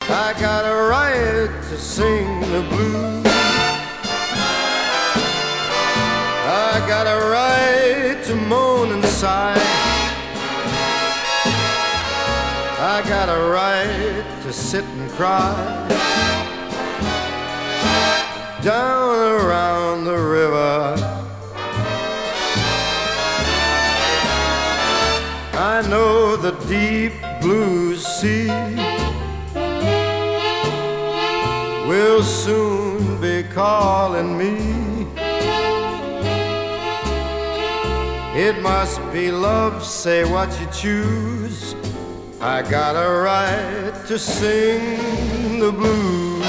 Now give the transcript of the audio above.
I got a right to sing the blues. I got a right to moan and sigh. I got a right to sit and cry. Down around the river, I know the deep blue sea will soon be calling me. It must be love, say what you choose. I got a right to sing the blues.